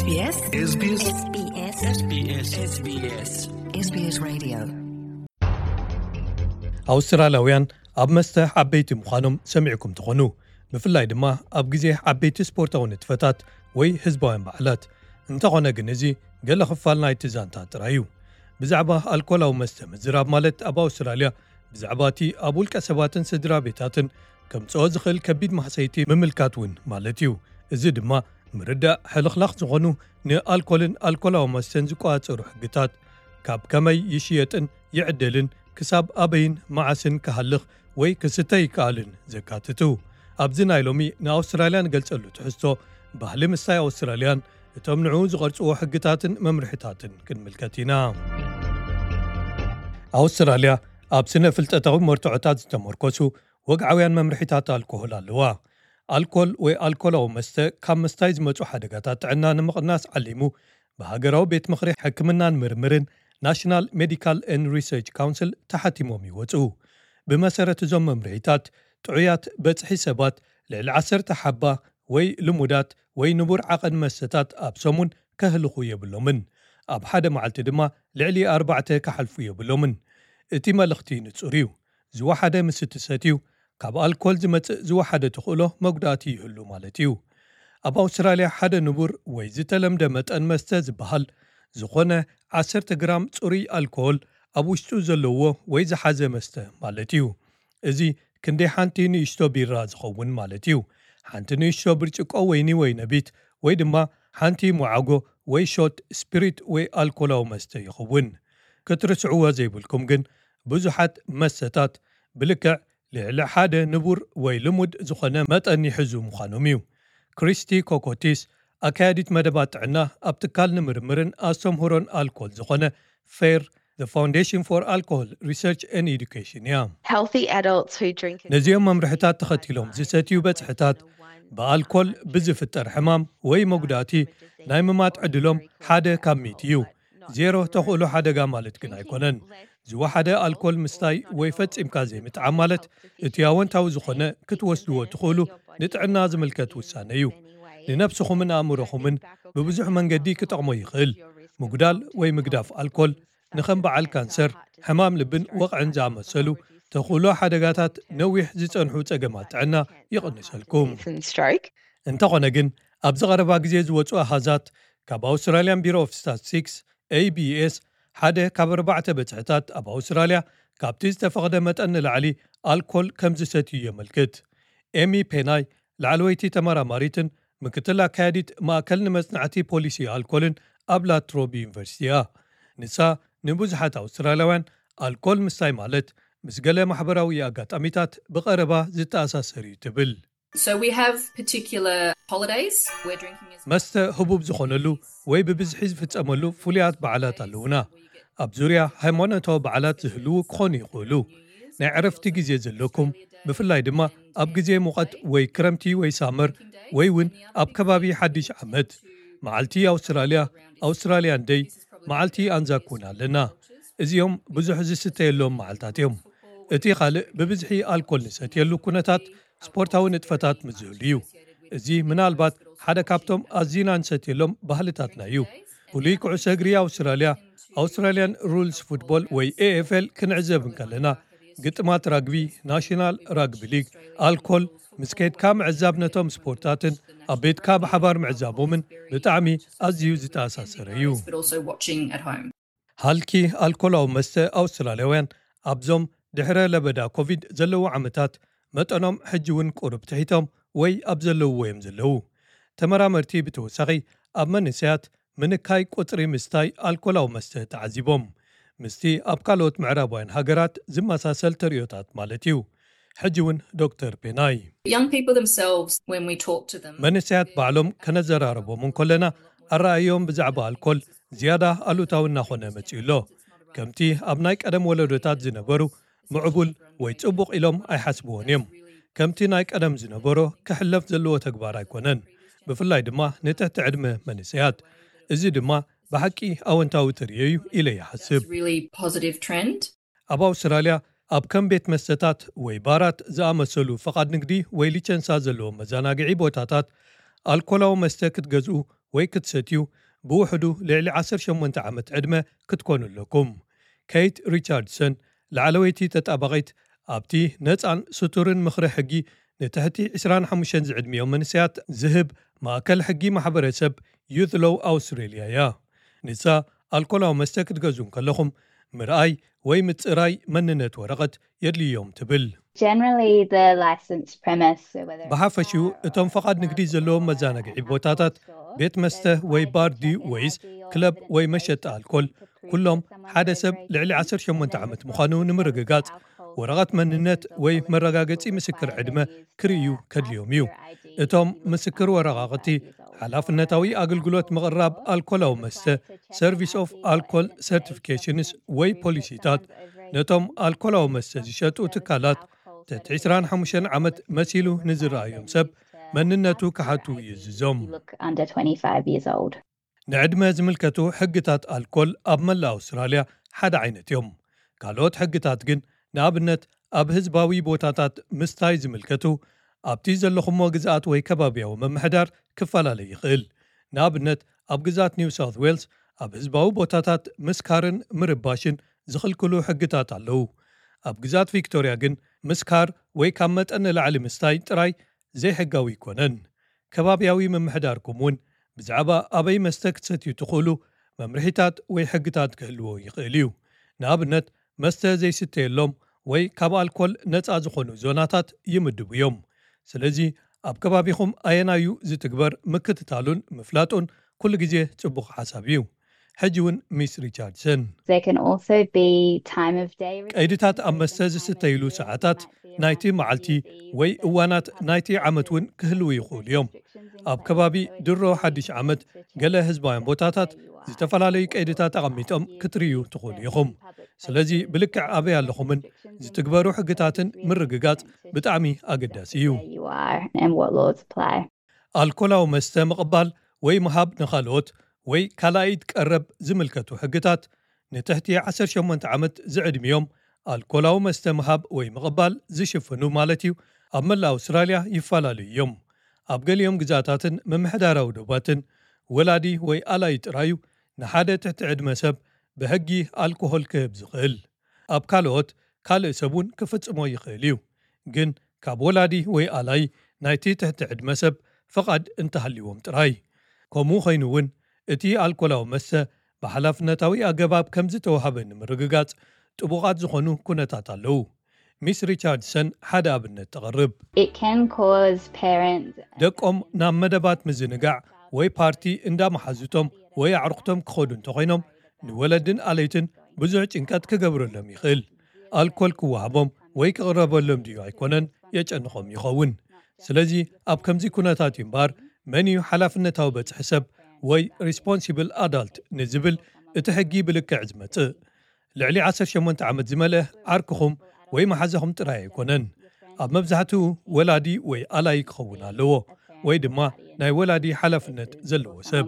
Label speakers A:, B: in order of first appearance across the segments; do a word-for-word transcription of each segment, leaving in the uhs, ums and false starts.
A: SBS
B: SBS
A: SBS
B: SBS
A: SBS SBS Radio
C: ኣውስትራልያውያን ኣብ መስተ ዓበይቲ ምዃኖም ሰሚዕኩም ትኾኑ ብፍላይ ድማ ኣብ ግዜ ዓበይቲ ስፖርታዊ ንጥፈታት ወይ ህዝባውያን በዓላት እንተኾነ ግን እዚ ገለ ክፋል ናይቲ ዛንታ ጥራዩ ብዛዕባ ኣልኮላዊ መስተ ምዝራብ ማለት ኣብ ኣውስትራልያ ብዛዕባ እቲ ኣብ ውልቀ ሰባትን ስድራ ቤታትን ከምፅኦ ዝኽእል ከቢድ ማሕሰይቲ ምምልካት እውን ማለት እዩ እዚ ድማ ምርዳእ ሕልኽላኽ ዝኾኑ ንኣልኮልን ኣልኮላዊ መስተን ዝቋፀሩ ሕግታት ካብ ከመይ ይሽየጥን ይዕደልን ክሳብ ኣበይን መዓስን ክሃልኽ ወይ ክስተ ይከኣልን ዘካትቱ ኣብዚ ናይ ሎሚ ንኣውስትራልያ ንገልጸሉ ትሕዝቶ ባህሊ ምስታይ ኣውስትራልያን እቶም ንዑ ዝቐርጽዎ ሕግታትን መምርሕታትን ክንምልከት ኢና ኣውስትራልያ ኣብ ስነ ፍልጠታዊ መርትዖታት ዝተመርኮሱ ወግዓውያን መምርሕታት ኣልኮሆል ኣለዋ ኣልኮል ወይ ኣልኮላዊ መስተ ካብ ምስታይ ዝመፁ ሓደጋታት ጥዕና ንምቕናስ ዓሊሙ ብሃገራዊ ቤት ምኽሪ ሕክምናን ምርምርን ናሽናል ሜዲካል ኤንድ ሪሰርች ካውንስል ተሓቲሞም ይወፁ ብመሰረት እዞም መምርሒታት ጥዑያት በፅሒ ሰባት ልዕሊ ዓሰርተ ሓባ ወይ ልሙዳት ወይ ንቡር ዓቐን መስተታት ኣብ ሰሙን ከህልኹ የብሎምን ኣብ ሓደ መዓልቲ ድማ ልዕሊ ኣርባዕተ ከሓልፉ የብሎምን እቲ መልእኽቲ ንጹር እዩ ዝወሓደ ምስ እትሰትዩ ካብ ኣልኮል ዝመጽእ ዝወሓደ ትኽእሎ መጉዳእቲ ይህሉ ማለት እዩ ኣብ ኣውስትራልያ ሓደ ንቡር ወይ ዝተለምደ መጠን መስተ ዝበሃል ዝኾነ ዓሰርተ ግራም ጽሩይ ኣልኮል ኣብ ውሽጡ ዘለዎ ወይ ዝሓዘ መስተ ማለት እዩ እዚ ክንደይ ሓንቲ ንእሽቶ ቢራ ዝኸውን ማለት እዩ ሓንቲ ንእሽቶ ብርጭቆ ወይኒ ወይ ነቢት ወይ ድማ ሓንቲ ሙዓጎ ወይ ሾት ስፒሪት ወይ ኣልኮላዊ መስተ ይኸውን ክትርስዕዎ ዘይብልኩም ግን ብዙሓት መስተታት ብልክዕ ልዕሊ ሓደ ንቡር ወይ ልሙድ ዝኾነ መጠን ይሕዙ ምዃኖም እዩ ክሪስቲ ኮኮቲስ ኣካያዲት መደባት ጥዕና ኣብ ትካል ንምርምርን ኣስተምህሮን ኣልኮል ዝኾነ ፌር The Foundation for Alcohol Research and Education እያ ነዚኦም መምርሕታት ተኸቲሎም ዝሰትዩ በፅሕታት ብኣልኮል ብዝፍጠር ሕማም ወይ መጉዳእቲ ናይ ምማት ዕድሎም ሓደ ካብ ሚእቲ እዩ ዜሮ ተኽእሎ ሓደጋ ማለት ግን ኣይኮነን ዝወሓደ ኣልኮል ምስታይ ወይ ፈፂምካ ዘይምጥዓም ማለት እቲ ኣወንታዊ ዝኾነ ክትወስድዎ ትኽእሉ ንጥዕና ዝምልከት ውሳነ እዩ ንነብስኹምን ኣእምሮኹምን ብብዙሕ መንገዲ ክጠቕሞ ይኽእል ምጉዳል ወይ ምግዳፍ ኣልኮል ንኸም በዓል ካንሰር ሕማም ልብን ወቕዕን ዝኣመሰሉ ተኽእሎ ሓደጋታት ነዊሕ ዝፀንሑ ፀገማት ጥዕና ይቕንሰልኩም እንተኾነ ግን ኣብ ዝቐረባ ግዜ ዝወፁ ኣሃዛት ካብ ኣውስትራልያን ቢሮ ኦፍ ስታቲስቲክስ ኤ ቢ ኤስ ሓደ ካብ ኣርባዕተ በፅሕታት ኣብ ኣውስትራልያ ካብቲ ዝተፈቕደ መጠን ንላዕሊ ኣልኮል ከም ዝሰትዩ የመልክት ኤሚ ፔናይ ላዕለወይቲ ተመራማሪትን ምክትል ኣካያዲት ማእከል ንመጽናዕቲ ፖሊሲ ኣልኮልን ኣብ ላትሮቢ ዩኒቨርሲቲ እያ ንሳ ንብዙሓት ኣውስትራልያውያን ኣልኮል ምስታይ ማለት ምስ ገለ ማሕበራዊ ኣጋጣሚታት ብቐረባ ዝተኣሳሰር እዩ ትብል መስተ ህቡብ ዝኾነሉ ወይ ብብዝሒ ዝፍጸመሉ ፍሉያት በዓላት ኣለውና ኣብ ዙርያ ሃይማኖታዊ በዓላት ዝህልው ክኾኑ ይኽእሉ ናይ ዕረፍቲ ግዜ ዘለኩም ብፍላይ ድማ ኣብ ግዜ ሙቐት ወይ ክረምቲ ወይ ሳመር ወይ እውን ኣብ ከባቢ ሓድሽ ዓመት መዓልቲ ኣውስትራልያ ኣውስትራልያን ደይ መዓልቲ ኣንዛኩን ኣለና እዚኦም ብዙሕ ዝስተየሎም መዓልታት እዮም እቲ ካልእ ብብዝሒ ኣልኮል ንሰትየሉ ኩነታት ስፖርታዊ ንጥፈታት ምዝህሉ እዩ እዚ ምናልባት ሓደ ካብቶም ኣዝና ንሰትየሎም ባህልታትና እዩ ፍሉይ ኩዕሶ እግሪ ኣውስትራልያ ኣውስትራልያን ሩልስ ፉትቦል ወይ ኤ ኤፍ ኤል ክንዕዘብ እንከለና ግጥማት ራግቢ ናሽናል ራግቢ ሊግ ኣልኮል ምስ ከድካ ምዕዛብ ነቶም ስፖርታትን ኣብ ቤትካ ብሓባር ምዕዛቦምን ብጣዕሚ ኣዝዩ ዝተኣሳሰረ እዩ ሃልኪ ኣልኮላዊ መስተ ኣውስትራልያውያን ኣብዞም ድሕረ ለበዳ ኮቪድ ዘለዉ ዓመታት መጠኖም ሕጂ እውን ቁርብ ትሒቶም ወይ ኣብ ዘለውዎ እዮም ዘለዉ ተመራመርቲ ብተወሳኺ ኣብ መንእሰያት ምንካይ ቁፅሪ ምስታይ ኣልኮላዊ መስተ ተዓዚቦም ምስቲ ኣብ ካልኦት ምዕራባውያን ሃገራት ዝመሳሰል ተርዮታት ማለት እዩ ሕጂ እውን ዶክተር ፔናይ መንእሰያት ባዕሎም ከነዘራረቦም እንከለና ኣረኣዮም ብዛዕባ ኣልኮል ዝያዳ ኣሉታዊ እናኾነ መፂኡሎ ከምቲ ኣብ ናይ ቀደም ወለዶታት ዝነበሩ ምዕቡል ወይ ጽቡቕ ኢሎም ኣይሓስብዎን እዮም ከምቲ ናይ ቀደም ዝነበሮ ክሕለፍ ዘለዎ ተግባር ኣይኮነን ብፍላይ ድማ ንትሕቲ ዕድመ መንእሰያት እዚ ድማ ብሓቂ ኣወንታዊ ትርዮ እዩ ኢለ ይሓስብ ኣብ ኣውስትራልያ ኣብ ከም ቤት መስተታት ወይ ባራት ዝኣመሰሉ ፈቓድ ንግዲ ወይ ሊቸንሳ ዘለዎም መዘናግዒ ቦታታት ኣልኮላዊ መስተ ክትገዝኡ ወይ ክትሰትዩ ብውሕዱ ልዕሊ ዓሰርተ ሸሞንተ ዓመት ዕድመ ክትኮኑ ኣለኩም። ኬይት ሪቻርድሰን ላዕለወይቲ ተጣባቒት ኣብቲ ነፃን ስቱርን ምኽሪ ሕጊ ንትሕቲ ዕስራን ሓሙሽተን ዝዕድሚዮም መንስያት ዝህብ ማእከል ሕጊ ማሕበረሰብ ዩት ሎው ኣውስትሬልያ እያ። ንሳ ኣልኮላዊ መስተ ክትገዝኡ ከለኹም ምርኣይ ወይ ምጽራይ መንነት ወረቐት የድልዮም ትብል። ብሓፈሽኡ እቶም ፈቓድ ንግዲ ዘለዎም መዛናግዒ ቦታታት ቤት መስተ ወይ ባር ዲ ወይስ ክለብ ወይ መሸጣ ኣልኮል ኩሎም ሓደ ሰብ ልዕሊ ዓሰርተ ሸሞንተ ዓመት ምዃኑ ንምርግጋጽ ወረቐት መንነት ወይ መረጋገጺ ምስክር ዕድመ ክርእዩ ከድልዮም እዩ። እቶም ምስክር ወረቓቕቲ ሓላፍነታዊ ኣገልግሎት ምቕራብ ኣልኮላዊ መስተ ሰርቪስ ኦፍ ኣልኮል ሰርቲፊኬሽንስ ወይ ፖሊሲታት ነቶም ኣልኮላዊ መስተ ዝሸጡ ትካላት ትሕቲ ዕስራን ሓሙሽተ ዓመት መሲሉ ንዝረኣዮም ሰብ መንነቱ ክሓቱ ይዝዞም። ንዕድመ ዝምልከቱ ሕግታት ኣልኮል ኣብ መላእ ኣውስትራልያ ሓደ ዓይነት እዮም። ካልኦት ሕግታት ግን ንኣብነት ኣብ ህዝባዊ ቦታታት ምስታይ ዝምልከቱ ኣብቲ ዘለኹሞ ግዛኣት ወይ ከባብያዊ መምሕዳር ክፈላለይ ይኽእል። ንኣብነት ኣብ ግዛት ኒው ሳውት ዌልስ ኣብ ህዝባዊ ቦታታት ምስካርን ምርባሽን ዝኽልክሉ ሕግታት ኣለዉ። ኣብ ግዛት ቪክቶርያ ግን ምስካር ወይ ካብ መጠን ንላዕሊ ምስታይ ጥራይ ዘይሕጋዊ ይኮነን። ከባብያዊ መምሕዳርኩም እውን ብዛዕባ ኣበይ መስተ ክትሰትዩ ትኽእሉ መምርሒታት ወይ ሕግታት ክህልዎ ይኽእል እዩ። ንኣብነት መስተ ዘይስተየሎም ወይ ካብ ኣልኮል ነፃ ዝኾኑ ዞናታት ይምድቡ እዮም። ስለዚ ኣብ ከባቢኹም ኣየናዩ ዝትግበር ምክትታሉን ምፍላጡን ኩሉ ግዜ ጽቡቕ ሓሳብ እዩ። ሕጂ እውን ሚስ ሪቻርድሰን ቀይድታት ኣብ መስተ ዝስተይሉ ሰዓታት ናይቲ መዓልቲ ወይ እዋናት ናይቲ ዓመት እውን ክህልው ይኽእሉ እዮም። ኣብ ከባቢ ድሮ ሓድሽ ዓመት ገለ ህዝባውያን ቦታታት ዝተፈላለዩ ቀይድታት ኣቐሚጦም ክትርዩ ትኽእሉ ኢኹም። ስለዚ ብልክዕ ኣበይ ኣለኹምን ዝትግበሩ ሕግታትን ምርግጋጽ ብጣዕሚ ኣገዳሲ እዩ። ኣልኮላዊ መስተ ምቕባል ወይ ምሃብ ንኻልኦት ወይ ካልኣይት ቀረብ ዝምልከቱ ሕግታት ንትሕቲ ዓሰርተ ሸሞንተ ዓመት ዝዕድሚዮም ኣልኮላዊ መስተ ምሃብ ወይ ምቕባል ዝሽፍኑ ማለት እዩ ኣብ መላእ ኣውስትራልያ ይፈላለዩ እዮም። ኣብ ገሊኦም ግዛታትን መምሕዳራዊ ዶባትን ወላዲ ወይ ኣላይ ጥራዩ ንሓደ ትሕቲ ዕድመ ሰብ ብሕጊ ኣልኮሆል ክህብ ዝኽእል። ኣብ ካልኦት ካልእ ሰብ እውን ክፍጽሞ ይኽእል እዩ። ግን ካብ ወላዲ ወይ ኣላይ ናይቲ ትሕቲ ዕድመ ሰብ ፈቓድ እንተሃልይዎም ጥራይ። ከምኡ ኾይኑ እውን እቲ ኣልኮላዊ መስተ ብሓላፍነታዊ ኣገባብ ከም ዝተዋሃበ ንምርግጋጽ ጥቡቓት ዝኾኑ ኩነታት ኣለዉ። ሚስ ሪቻርድሰን ሓደ ኣብነት ተቐርብ። ደቆም ናብ መደባት ምዝንጋዕ ወይ ፓርቲ እንዳመሓዙቶም ወይ ኣዕርኽቶም ክኸዱ እንተኾይኖም ንወለድን ኣለይትን ብዙሕ ጭንቀት ክገብረሎም ይኽእል። ኣልኮል ክወሃቦም ወይ ክቕረበሎም ድዩ ኣይኮነን የጨንኾም ይኸውን። ስለዚ ኣብ ከምዚ ኩነታት እዩ እምበር መን እዩ ሓላፍነታዊ በጽሒ ሰብ ወይ ሪስፖንሲብል ኣዳልት ንዝብል እቲ ሕጊ ብልክዕ ዝመጽእ። ልዕሊ ዓሰርተ ሸሞንተ ዓመት ዝመልአ ዓርክኹም ወይ መሓዘኹም ጥራይ ኣይኮነን። ኣብ መብዛሕትኡ ወላዲ ወይ ኣላይ ክኸውን ኣለዎ ወይ ድማ ናይ ወላዲ ሓላፍነት ዘለዎ ሰብ።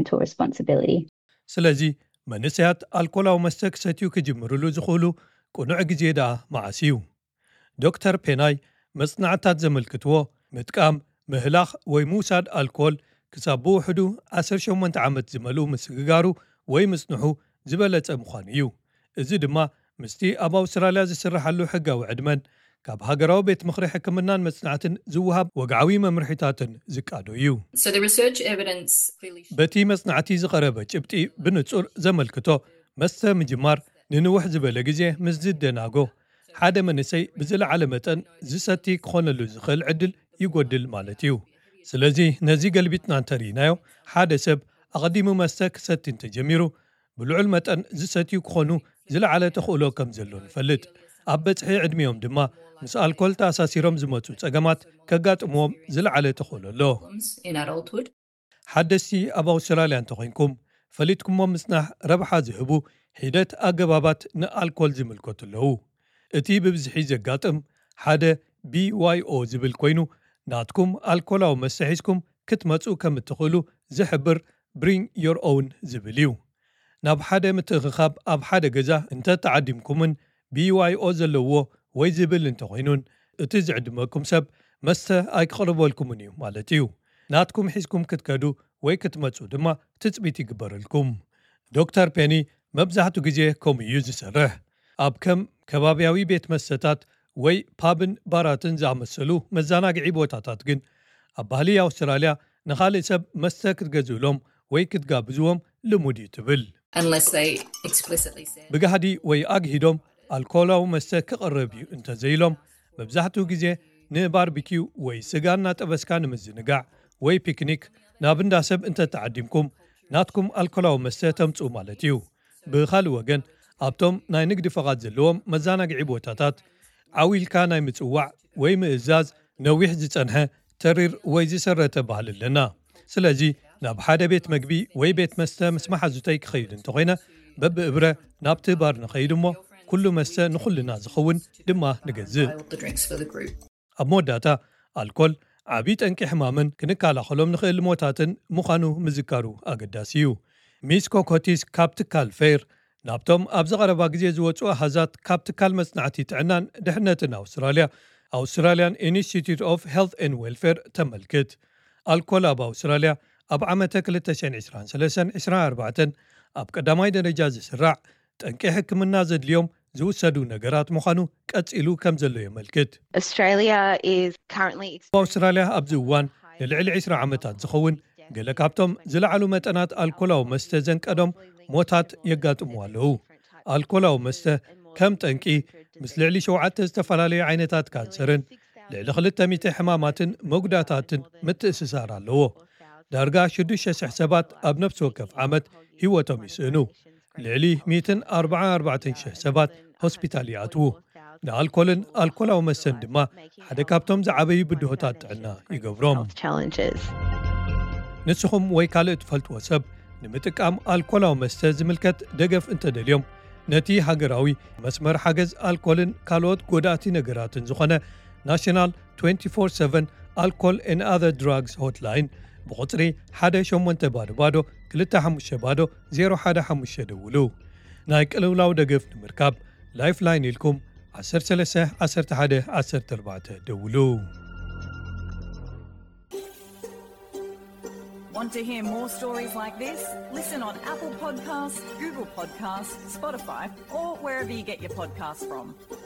C: ስለዚ መንእሰያት ኣልኮላዊ መስተ ክሰትዩ ክጅምርሉ ዝኽእሉ ቁኑዕ ግዜ ደኣ መዓስ እዩ። ዶክተር ፔናይ መጽናዕታት ዘመልክትዎ ምጥቃም ምህላኽ ወይ ምውሳድ ኣልኮል ክሳብ ብውሕዱ ዓሰርተ ሸሞንተ ዓመት ዝመልኡ ምስግጋሩ ወይ ምጽንሑ ዝበለጸ ምዃኑ እዩ። እዚ ድማ ምስቲ ኣብ ኣውስትራልያ ዝስራሓሉ ሕጋዊ ዕድመን ካብ ሃገራዊ ቤት ምኽሪ ሕክምናን መጽናዕትን ዝውሃብ ወግዓዊ መምርሒታትን ዝቃዶ እዩ። በቲ መጽናዕቲ ዝቐረበ ጭብጢ ብንጹር ዘመልክቶ መስተ ምጅማር ንንውሕ ዝበለ ግዜ ምስ ዝደናጎ ሓደ መንእሰይ ብዝለዓለ መጠን ዝሰቲ ክኾነሉ ዝኽእል ዕድል ይጎድል ማለት እዩ። ስለዚ ነዚ ገልቢጥና እንተርኢናዮ ሓደ ሰብ ኣቐዲሙ መስተ ክሰቲ እንተጀሚሩ ብልዑል መጠን ዝሰትዩ ክኾኑ ዝለዓለ ተኽእሎ ከም ዘሎ ንፈልጥ። ኣብ በጽሒ ዕድሚዮም ድማ ምስ ኣልኮል ተኣሳሲሮም ዝመፁ ጸገማት ከጋጥምዎም ዝለዓለ ተኽእሎ ኣሎ። ሓደስቲ ኣብ ኣውስትራልያ እንተኾይንኩም ፈሊጥኩሞ ምጽናሕ ረብሓ ዝህቡ ሂደት ኣገባባት ንኣልኮል ዝምልከቱ ኣለዉ። እቲ ብብዝሒ ዘጋጥም ሓደ ቢ ዋይ ኦ ዝብል ኮይኑ ናትኩም ኣልኮላዊ መስተ ሒዝኩም ክትመፁ ከም እትኽእሉ ዝሕብር ብሪንግ ዮር ኦውን ዝብል እዩ። ናብ ሓደ ምትእኽኻብ ኣብ ሓደ ገዛ እንተተዓዲምኩምን ቢ ዋይ ኦ ዘለዎ ወይ ዝብል እንተኾይኑን እቲ ዝዕድመኩም ሰብ መስተ ኣይክቕርበልኩምን እዩ ማለት እዩ። ናትኩም ሒዝኩም ክትከዱ ወይ ክትመጹ ድማ ትጽቢት ይግበረልኩም። ዶክተር ፔኒ መብዛሕቱ ግዜ ከምኡ እዩ ዝሰርሕ። ኣብ ከም ከባብያዊ ቤት መስተታት ወይ ፓብን ባራትን ዝኣመሰሉ መዘናግዒ ቦታታት ግን ኣብ ባህሊ ኣውስትራልያ ንኻልእ ሰብ መስተ ክትገዝእሎም ወይ ክትጋብዝዎም ልሙድ እዩ ትብል። ብጋህዲ ወይ ኣግሂዶም ኣልኮላዊ መስተ ክቐርብ እዩ እንተዘይሎም መብዛሕትኡ ግዜ ንባርቢኪው ወይ ስጋና ጠበስካ ንምዝንጋዕ ወይ ፒክኒክ ናብ እንዳ ሰብ እንተተዓዲምኩም ናትኩም ኣልኮላዊ መስተ ተምጽኡ ማለት እዩ። ብኻልእ ወገን ኣብቶም ናይ ንግዲ ፈቓድ ዘለዎም መዘናግዒ ቦታታት ዓዊልካ ናይ ምጽዋዕ ወይ ምእዛዝ ነዊሕ ዝጸንሐ ተሪር ወይ ዝሰረተ ባህል ኣለና። ስለዚ ናብ ሓደ ቤት መግቢ ወይ ቤት መስተ ምስ መሓዙተይ ክኸይድ እንተኾይነ በብእብረ ናብቲ ባር ንኸይድ እሞ ኩሉ መስተ ንኹልና ዝኸውን ድማ ንገዝእ። ኣብ መወዳእታ ኣልኮል ዓብዪ ጠንቂ ሕማምን ክንከላኸሎም ንኽእል ሞታትን ምዃኑ ምዝካሩ ኣገዳሲ እዩ። ሚስ ኮኮቲስ ካብ ትካል ፌር ናብቶም ኣብ ዝቐረባ ግዜ ዝወፁ ኣሃዛት ካብ ትካል መጽናዕቲ ጥዕናን ድሕነትን ኣውስትራልያ ኣውስትራልያን ኢንስቲትዩት ኦፍ ሄልት ኤንድ ዌልፌር ተመልክት። ኣልኮል ኣብ ኣውስትራልያ ኣብ ዓመተ ክልተ ሽሕን ዒስራን ሰለስተን ዒስራን ኣርባዕተን ኣብ ቀዳማይ ደረጃ ዝስራዕ ጠንቂ ሕክምና ዘድልዮም ዝውሰዱ ነገራት ምዃኑ ቀጺሉ ከም ዘሎ የመልክት። ኣውስትራልያ ኣብዚ እዋን ንልዕሊ ዒስራ ዓመታት ዝኸውን ገለ ካብቶም ዝለዓሉ መጠናት ኣልኮላዊ መስተ ዘንቀዶም ሞታት የጋጥሙ ኣለዉ። ኣልኮላዊ መስተ ከም ጠንቂ ምስ ልዕሊ ሸውዓተ ዝተፈላለዩ ዓይነታት ካንሰርን ልዕሊ ክልተ ሚእቲ ሕማማትን መጉዳታትን ምትእስሳር ኣለዎ። ዳርጋ ሽዱሽተ ሽሕ ሰባት ኣብ ነፍሲ ወከፍ ዓመት ህይወቶም ይስእኑ። ልዕሊ ሚእትን ኣርባዓን ኣርባዕተን ሽሕ ሰባት ሆስፒታል ይኣትዉ። ንኣልኮልን ኣልኮላዊ መስተን ድማ ሓደ ካብቶም ዝዓበዩ ብድሆታት ጥዕና ይገብሮም። ንስኹም ወይ ካልእ ትፈልጥዎ ሰብ ንምጥቃም ኣልኮላዊ መስተ ዝምልከት ደገፍ እንተደልዮም ነቲ ሃገራዊ መስመር ሓገዝ ኣልኮልን ካልኦት ጎዳእቲ ነገራትን ዝኾነ ናሽናል twenty-four seven ኣልኮል and other drugs hotline ብቁጽሪ ሓደ ሸሞንተ ባዶ ባዶ ክልተ ሓሙሽተ ባዶ ዜሮ ሓደ ሓሙሽተ ደውሉ። ናይ ቅልውላው ደገፍ ንምርካብ ላይፍላይን ኢልኩም ዓሰርተ ሰለስተ ዓሰርተ ሓደ ዓሰርተ ኣርባዕተ ደውሉ።
B: Want to hear more stories like this? Listen on Apple Podcasts, Google Podcasts, Spotify, or wherever you get your podcasts from.